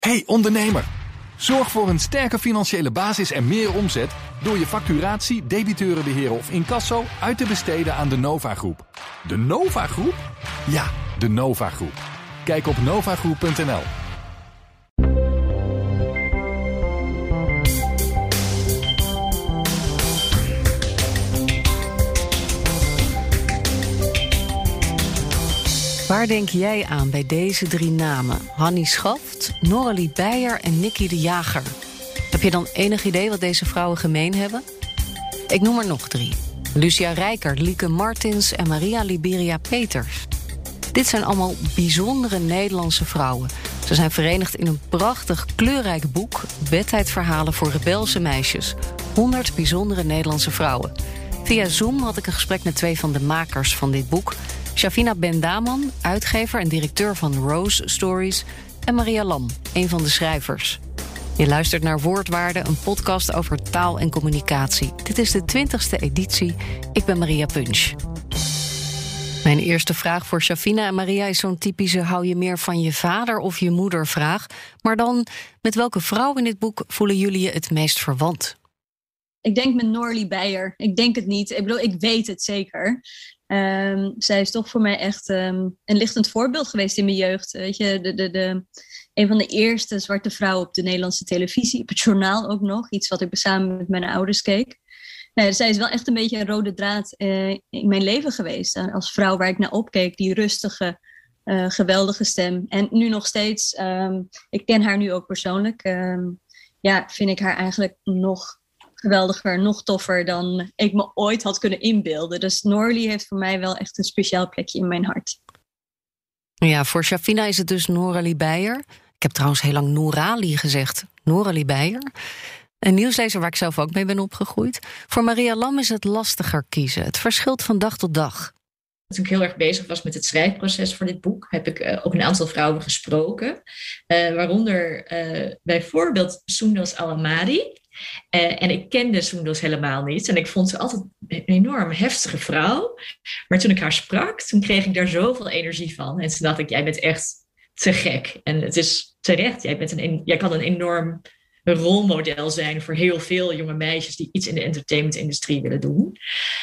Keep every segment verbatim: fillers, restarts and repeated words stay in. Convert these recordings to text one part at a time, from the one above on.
Hey ondernemer, zorg voor een sterke financiële basis en meer omzet door je facturatie, debiteurenbeheer of incasso uit te besteden aan de Nova Groep. De Nova Groep? Ja, de Nova Groep. Kijk op novagroep punt n l. Waar denk jij aan bij deze drie namen? Hannie Schaft, Noralie Beyer en Nicky de Jager. Heb je dan enig idee wat deze vrouwen gemeen hebben? Ik noem er nog drie. Lucia Rijker, Lieke Martins en Maria Liberia Peters. Dit zijn allemaal bijzondere Nederlandse vrouwen. Ze zijn verenigd in een prachtig, kleurrijk boek... Bedtijdverhalen voor rebelse meisjes. honderd bijzondere Nederlandse vrouwen. Via Zoom had ik een gesprek met twee van de makers van dit boek... Shavina Ben-Daman, uitgever en directeur van Rose Stories... en Maria Lam, een van de schrijvers. Je luistert naar Woordwaarde, een podcast over taal en communicatie. Dit is de twintigste editie. Ik ben Maria Punch. Mijn eerste vraag voor Shavina en Maria is zo'n typische... hou je meer van je vader of je moeder vraag. Maar dan, met welke vrouw in dit boek voelen jullie je het meest verwant? Ik denk met Noralie Beyer. Ik denk het niet. Ik bedoel, ik weet het zeker. Um, zij is toch voor mij echt um, een lichtend voorbeeld geweest in mijn jeugd. Weet je, de, de, de, een van de eerste zwarte vrouwen op de Nederlandse televisie. Op het journaal ook nog. Iets wat ik samen met mijn ouders keek. Nou, zij is wel echt een beetje een rode draad uh, in mijn leven geweest. Uh, als vrouw waar ik naar opkeek. Die rustige, uh, geweldige stem. En nu nog steeds. Um, ik ken haar nu ook persoonlijk. Um, ja, vind ik haar eigenlijk nog... geweldiger, nog toffer dan ik me ooit had kunnen inbeelden. Dus Noralie heeft voor mij wel echt een speciaal plekje in mijn hart. Ja, voor Shavina is het dus Noralie Beyer. Ik heb trouwens heel lang Noralie gezegd. Noralie Beyer. Een nieuwslezer waar ik zelf ook mee ben opgegroeid. Voor Maria Lam is het lastiger kiezen. Het verschilt van dag tot dag. Toen ik heel erg bezig was met het schrijfproces voor dit boek... heb ik uh, ook een aantal vrouwen gesproken. Uh, waaronder uh, bijvoorbeeld Soundos Al-Amadi... Uh, en ik kende Soundos helemaal niet. En ik vond ze altijd een enorm heftige vrouw. Maar toen ik haar sprak, toen kreeg ik daar zoveel energie van. En toen dacht ik, jij bent echt te gek. En het is terecht, jij, bent een, jij kan een enorm rolmodel zijn... voor heel veel jonge meisjes die iets in de entertainmentindustrie willen doen.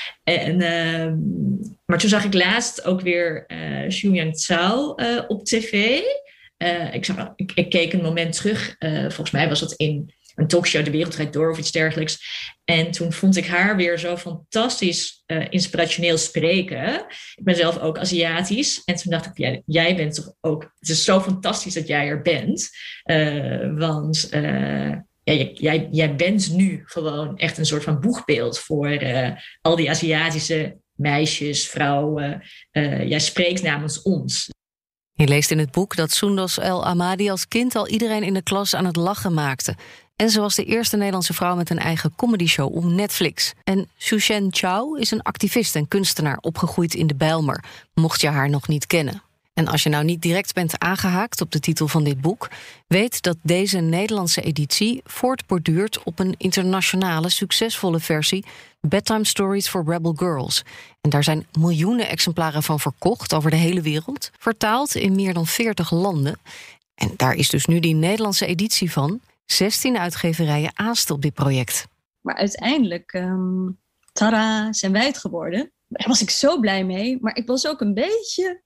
En, uh, maar toen zag ik laatst ook weer uh, Xu Yang Zhao uh, op tv. Uh, ik, zag, ik, ik keek een moment terug. Uh, volgens mij was dat in... een talkshow, De Wereld Draait Door of iets dergelijks. En toen vond ik haar weer zo fantastisch uh, inspirationeel spreken. Ik ben zelf ook Aziatisch. En toen dacht ik, ja, jij bent toch ook... Het is zo fantastisch dat jij er bent. Uh, want uh, ja, jij, jij, jij bent nu gewoon echt een soort van boegbeeld... voor uh, al die Aziatische meisjes, vrouwen. Uh, jij spreekt namens ons. Je leest in het boek dat Soundos Al-Amadi als kind al iedereen in de klas aan het lachen maakte. En ze was de eerste Nederlandse vrouw met een eigen comedyshow op Netflix. En Xuchen Chao is een activist en kunstenaar opgegroeid in de Bijlmer, mocht je haar nog niet kennen. En als je nou niet direct bent aangehaakt op de titel van dit boek, weet dat deze Nederlandse editie voortborduurt op een internationale succesvolle versie Bedtime Stories for Rebel Girls. En daar zijn miljoenen exemplaren van verkocht over de hele wereld, vertaald in meer dan veertig landen. En daar is dus nu die Nederlandse editie van. zestien uitgeverijen aasten op dit project. Maar uiteindelijk, um, tada, zijn wij het geworden. Daar was ik zo blij mee. Maar ik was ook een beetje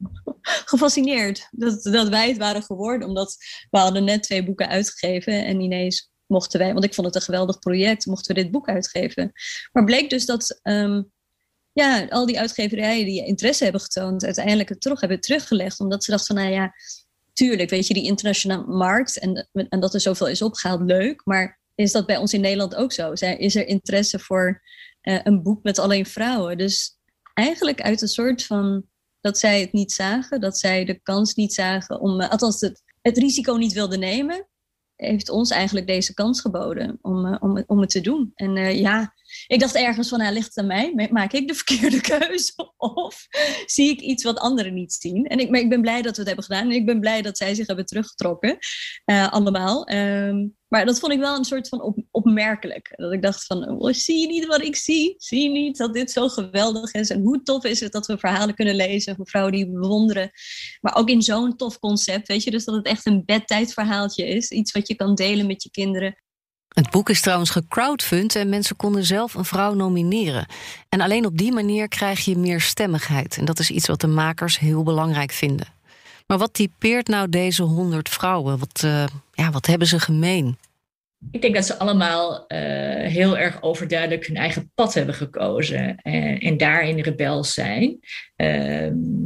gefascineerd dat, dat wij het waren geworden. Omdat we hadden net twee boeken uitgegeven. En ineens mochten wij, want ik vond het een geweldig project, mochten we dit boek uitgeven. Maar bleek dus dat um, ja, al die uitgeverijen die interesse hebben getoond, uiteindelijk het terug hebben teruggelegd. Omdat ze dachten van, nou ja, tuurlijk, weet je, die internationale markt en, en dat er zoveel is opgehaald, leuk. Maar is dat bij ons in Nederland ook zo? Is er interesse voor uh, een boek met alleen vrouwen? Dus eigenlijk uit een soort van dat zij het niet zagen, dat zij de kans niet zagen om, uh, althans het, het risico niet wilden nemen, heeft ons eigenlijk deze kans geboden om, uh, om, om het te doen. En uh, ja, ik dacht ergens van, nou, ligt het aan mij? Maak ik de verkeerde keuze? Of zie ik iets wat anderen niet zien? En ik, maar ik ben blij dat we het hebben gedaan. En ik ben blij dat zij zich hebben teruggetrokken. Uh, allemaal. Um, maar dat vond ik wel een soort van op, opmerkelijk. Dat ik dacht van, oh, zie je niet wat ik zie? Zie je niet dat dit zo geweldig is? En hoe tof is het dat we verhalen kunnen lezen van vrouwen die we bewonderen. Maar ook in zo'n tof concept, weet je. Dus dat het echt een bedtijdverhaaltje is. Iets wat je kan delen met je kinderen. Het boek is trouwens gecrowdfund en mensen konden zelf een vrouw nomineren. En alleen op die manier krijg je meer stemmigheid. En dat is iets wat de makers heel belangrijk vinden. Maar wat typeert nou deze honderd vrouwen? Wat, uh, ja, wat hebben ze gemeen? Ik denk dat ze allemaal uh, heel erg overduidelijk hun eigen pad hebben gekozen. Uh, en daarin rebels zijn. Uh,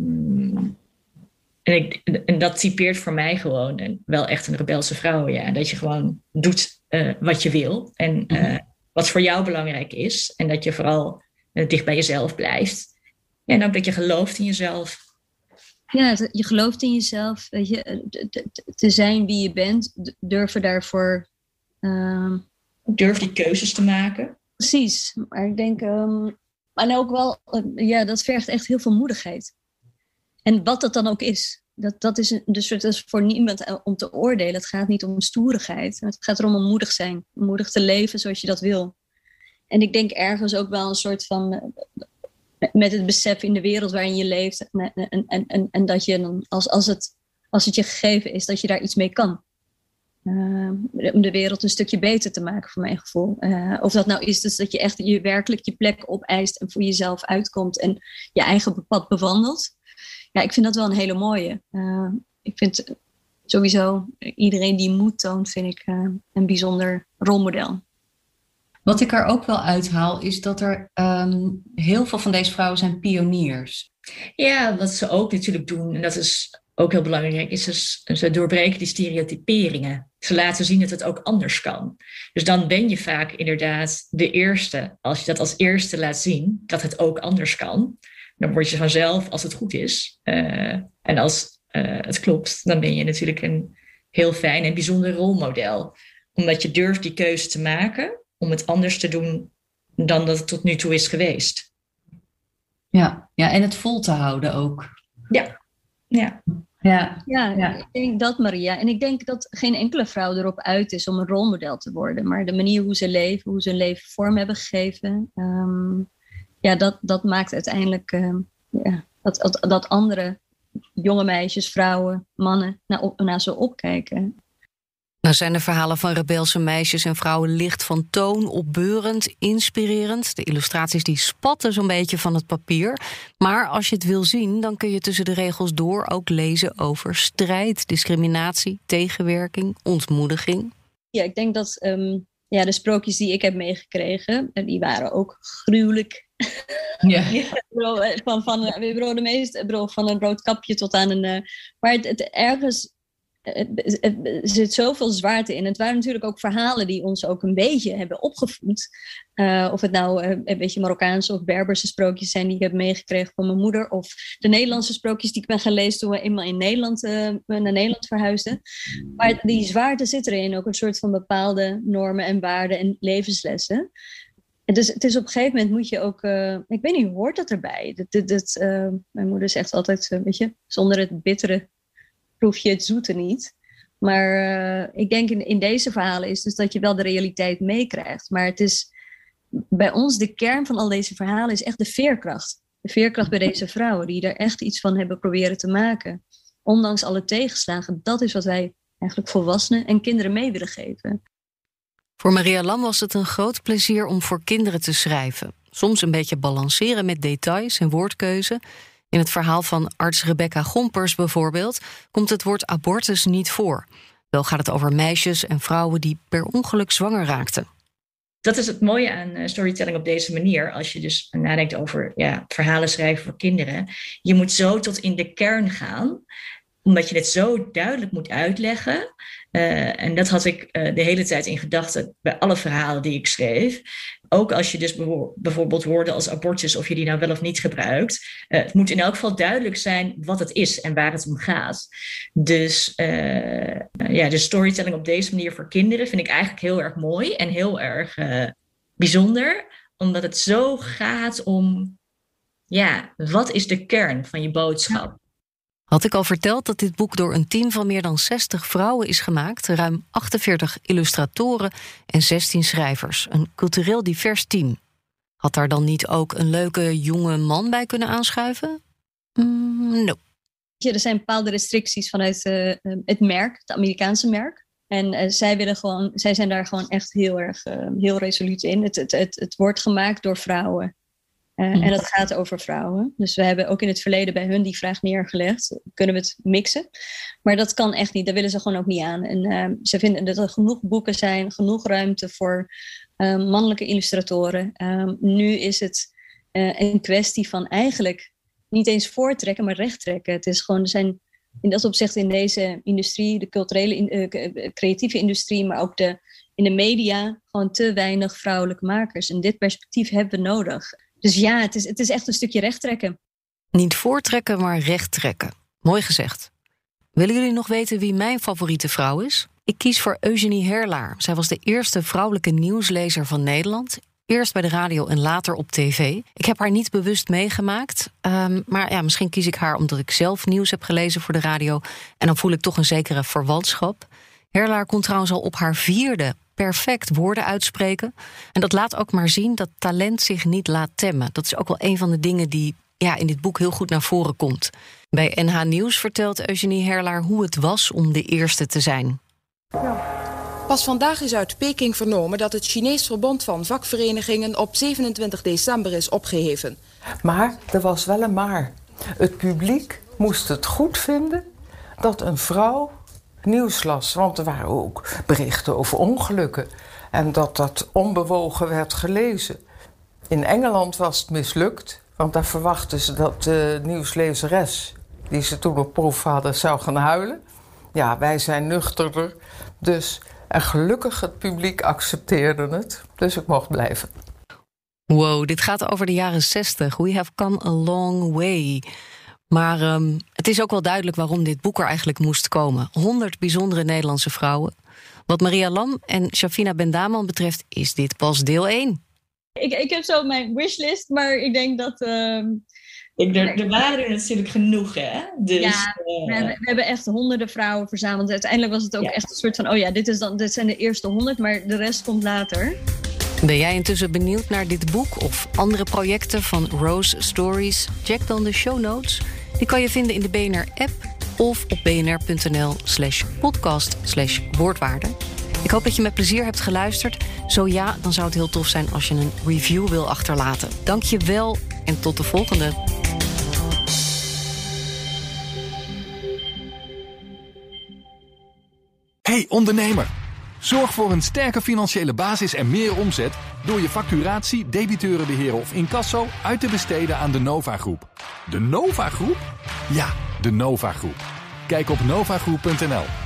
en, ik, en dat typeert voor mij gewoon een, wel echt een rebelse vrouw. Ja. Dat je gewoon doet uh, wat je wil. En uh, wat voor jou belangrijk is. En dat je vooral uh, dicht bij jezelf blijft. En ook dat je gelooft in jezelf. Ja, je gelooft in jezelf. Weet je, te zijn wie je bent. Durven daarvoor... Uh, Durf die keuzes te maken. Precies. Maar ik denk... Um, en ook wel... Uh, ja, dat vergt echt heel veel moedigheid. En wat dat dan ook is. Dat, dat, is dus, dat is voor niemand om te oordelen. Het gaat niet om stoerigheid. Het gaat erom om moedig zijn. Moedig te leven zoals je dat wil. En ik denk ergens ook wel een soort van... Uh, met het besef in de wereld waarin je leeft. En, en, en, en, en dat je dan, als, als, het, als het je gegeven is, dat je daar iets mee kan. Uh, om de wereld een stukje beter te maken, voor mijn gevoel. Uh, of dat nou is dus dat je echt je werkelijk je plek opeist en voor jezelf uitkomt en je eigen pad bewandelt. Ja, ik vind dat wel een hele mooie. Uh, ik vind sowieso iedereen die moed toont, vind ik uh, een bijzonder rolmodel. Wat ik er ook wel uithaal, is dat er um, heel veel van deze vrouwen zijn pioniers. Ja, wat ze ook natuurlijk doen, en dat is ook heel belangrijk, is dus, ze doorbreken die stereotyperingen. Ze laten zien dat het ook anders kan. Dus dan ben je vaak inderdaad de eerste. Als je dat als eerste laat zien, dat het ook anders kan, dan word je vanzelf, als het goed is, uh, en als uh, het klopt, dan ben je natuurlijk een heel fijn en bijzonder rolmodel. Omdat je durft die keuze te maken om het anders te doen dan dat het tot nu toe is geweest. Ja, ja, en het vol te houden ook. Ja, ja. Ja, ja, ja. Ik denk dat, Maria. En ik denk dat geen enkele vrouw erop uit is om een rolmodel te worden. Maar de manier hoe ze leven, hoe ze hun leven vorm hebben gegeven, Um, ja, dat, dat maakt uiteindelijk um, ja, dat, dat, dat andere jonge meisjes, vrouwen, mannen naar, op, naar ze opkijken. Nou zijn de verhalen van rebelse meisjes en vrouwen licht van toon, opbeurend, inspirerend. De illustraties die spatten zo'n beetje van het papier. Maar als je het wil zien, dan kun je tussen de regels door ook lezen over strijd, discriminatie, tegenwerking, ontmoediging. Ja, ik denk dat um, ja, de sprookjes die ik heb meegekregen, die waren ook gruwelijk. Ja. van, van, bro, de meest, bro, van een rood kapje tot aan een... Uh, maar het, het ergens... Er zit zoveel zwaarte in. Het waren natuurlijk ook verhalen die ons ook een beetje hebben opgevoed. Uh, of het nou uh, een beetje Marokkaanse of Berberse sprookjes zijn die ik heb meegekregen van mijn moeder. Of de Nederlandse sprookjes die ik ben gaan lezen toen we eenmaal in Nederland, uh, naar Nederland verhuisden. Maar die zwaarte zit erin. Ook een soort van bepaalde normen en waarden en levenslessen. En dus het is op een gegeven moment moet je ook... Uh, ik weet niet, hoort dat erbij? Dat, dat, dat, uh, mijn moeder zegt altijd, uh, weet je, zonder het bittere proef je het zoete niet. Maar uh, ik denk in, in deze verhalen is dus dat je wel de realiteit meekrijgt. Maar het is bij ons de kern van al deze verhalen is echt de veerkracht. De veerkracht bij deze vrouwen die er echt iets van hebben proberen te maken. Ondanks alle tegenslagen. Dat is wat wij eigenlijk volwassenen en kinderen mee willen geven. Voor Maria Lam was het een groot plezier om voor kinderen te schrijven. Soms een beetje balanceren met details en woordkeuze. In het verhaal van arts Rebecca Gompers bijvoorbeeld komt het woord abortus niet voor. Wel gaat het over meisjes en vrouwen die per ongeluk zwanger raakten. Dat is het mooie aan storytelling op deze manier. Als je dus nadenkt over ja, verhalen schrijven voor kinderen. Je moet zo tot in de kern gaan, omdat je het zo duidelijk moet uitleggen. Uh, en dat had ik uh, de hele tijd in gedachten bij alle verhalen die ik schreef. Ook als je dus bewo- bijvoorbeeld woorden als abortus, of je die nou wel of niet gebruikt. Uh, het moet in elk geval duidelijk zijn wat het is en waar het om gaat. Dus uh, ja, de storytelling op deze manier voor kinderen vind ik eigenlijk heel erg mooi en heel erg uh, bijzonder. omdat het zo gaat om, ja, wat is de kern van je boodschap? Ja. Had ik al verteld dat dit boek door een team van meer dan zestig vrouwen is gemaakt, ruim achtenveertig illustratoren en zestien schrijvers. Een cultureel divers team. Had daar dan niet ook een leuke jonge man bij kunnen aanschuiven? Mm, no. Ja, er zijn bepaalde restricties vanuit uh, het merk, het Amerikaanse merk. En uh, zij, willen gewoon, zij zijn daar gewoon echt heel erg uh, heel resoluut in. Het, het, het, het wordt gemaakt door vrouwen. Uh, mm. En dat gaat over vrouwen. Dus we hebben ook in het verleden bij hun die vraag neergelegd. Kunnen we het mixen? Maar dat kan echt niet. Daar willen ze gewoon ook niet aan. En uh, ze vinden dat er genoeg boeken zijn. Genoeg ruimte voor uh, mannelijke illustratoren. Um, nu is het uh, een kwestie van eigenlijk niet eens voortrekken, maar rechttrekken. Het is gewoon, er zijn in dat opzicht in deze industrie, de culturele, uh, creatieve industrie, maar ook de, in de media, gewoon te weinig vrouwelijke makers. En dit perspectief hebben we nodig. Dus ja, het is, het is echt een stukje rechttrekken. Niet voortrekken, maar rechttrekken. Mooi gezegd. Willen jullie nog weten wie mijn favoriete vrouw is? Ik kies voor Eugenie Herlaar. Zij was de eerste vrouwelijke nieuwslezer van Nederland. Eerst bij de radio en later op tv. Ik heb haar niet bewust meegemaakt. Um, maar ja, misschien kies ik haar omdat ik zelf nieuws heb gelezen voor de radio. En dan voel ik toch een zekere verwantschap. Herlaar kon trouwens al op haar vierde perfect woorden uitspreken. En dat laat ook maar zien dat talent zich niet laat temmen. Dat is ook wel een van de dingen die ja, in dit boek heel goed naar voren komt. Bij N H Nieuws vertelt Eugenie Herlaar hoe het was om de eerste te zijn. Ja. Pas vandaag is uit Peking vernomen dat het Chinees Verbond van Vakverenigingen op zevenentwintig december is opgeheven. Maar er was wel een maar. Het publiek moest het goed vinden dat een vrouw nieuws las. Want er waren ook berichten over ongelukken. En dat dat onbewogen werd gelezen. In Engeland was het mislukt. Want daar verwachten ze dat de nieuwslezeres, die ze toen op proef hadden, zou gaan huilen. Ja, wij zijn nuchterder. Dus... En gelukkig het publiek accepteerde het. Dus ik mocht blijven. Wow, dit gaat over de jaren zestig. We have come a long way. Maar um, het is ook wel duidelijk waarom dit boek er eigenlijk moest komen. honderd bijzondere Nederlandse vrouwen. Wat Maria Lam en Shafina Bendaman betreft is dit pas deel één. Ik, ik heb zo mijn wishlist, maar ik denk dat... Um... Ik, er, er waren er natuurlijk genoeg, hè? Dus, ja, uh... we, hebben, we hebben echt honderden vrouwen verzameld. Uiteindelijk was het ook ja. echt een soort van... oh ja, dit, is dan, dit zijn de eerste honderd, maar de rest komt later. Ben jij intussen benieuwd naar dit boek of andere projecten van Rose Stories? Check dan de show notes. Die kan je vinden in de B N R-app of op bnr.nl slash podcast slash woordwaarde. Ik hoop dat je met plezier hebt geluisterd. Zo ja, dan zou het heel tof zijn als je een review wil achterlaten. Dank je wel en tot de volgende. Hey ondernemer, zorg voor een sterke financiële basis en meer omzet door je facturatie, debiteurenbeheer of incasso uit te besteden aan de Nova Groep. De Nova Groep? Ja, de Nova Groep. Kijk op nova groep punt n l.